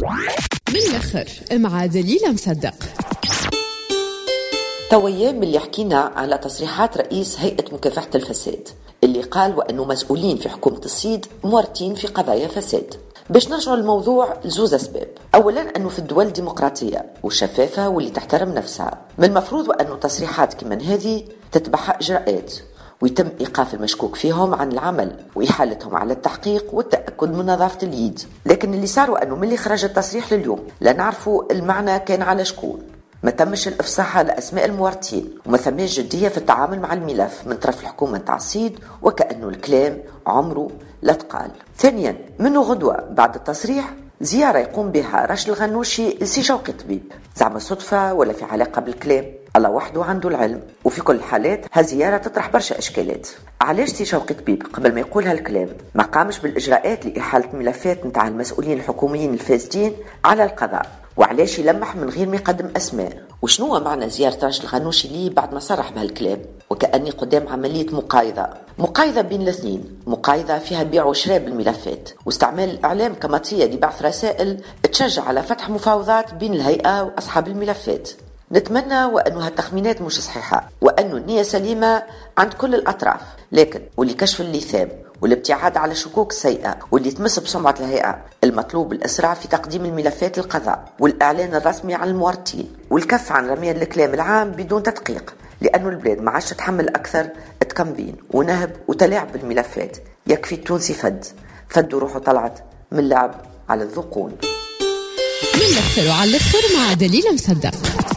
بالآخر مع دليل مصدق. تويام اللي حكينا على تصريحات رئيس هيئة مكافحة الفساد اللي قال وأنه مسؤولين في حكومة الصيد مورطين في قضايا فساد. باش نرجعوا الموضوع لزوز أسباب. أولا أنه في الدول الديمقراطية والشفافة واللي تحترم نفسها من المفروض وأنه تصريحات كمان هذه تتبعها إجراءات ويتم إيقاف المشكوك فيهم عن العمل وإحالتهم على التحقيق والتأكد من نظافة اليد. لكن اللي صار وأنه من اللي خرج التصريح لليوم لا نعرفوا المعنى كان على شكون، ما تمش الإفصاح على أسماء المورطين وما ثماش جدية في التعامل مع الملف من طرف الحكومة تاع الصيد وكأنه الكلام عمره لا تقال. ثانيا منه غدوة بعد التصريح زيارة يقوم بها راشد الغنوشي لسي شوقي طبيب، زعما صدفة ولا في علاقة بالكلام؟ الله وحده عنده العلم. وفي كل الحالات هالزيارة تطرح برشا إشكالات. علاش سي شوقي طبيب قبل ما يقول هالكلام ما قامش بالإجراءات لإحالة ملفات نتاع المسؤولين الحكوميين الفاسدين على القضاء؟ وعلاش يلمح من غير ما يقدم أسماء؟ وشنو معنى زيارة راشد الغنوشي ليه بعد ما صرح بهالكلام؟ وكأني قدام عملية مقايضة بين الاثنين، مقايضة فيها بيع وشراء بالملفات واستعمال الإعلام كمطية لبعث رسائل تشجع على فتح مفاوضات بين الهيئة وأصحاب الملفات. نتمنى وأنه هالتخمينات مش صحيحة وأنه النية سليمة عند كل الأطراف، لكن واللي كشف اللثام والابتعاد على شكوك سيئة واللي تمس بسمعة الهيئة المطلوب الأسرع في تقديم الملفات للقضاء والإعلان الرسمي عن المورطين والكف عن رمي الكلام العام بدون تدقيق، لأنه البلاد ما عادش تتحمل أكثر تكمبين ونهب وتلاعب بالملفات. يكفي التونسي فد روحه طلعت من لعب على الذقون. من الأخر وعلى الأخر مع دليل مصدق.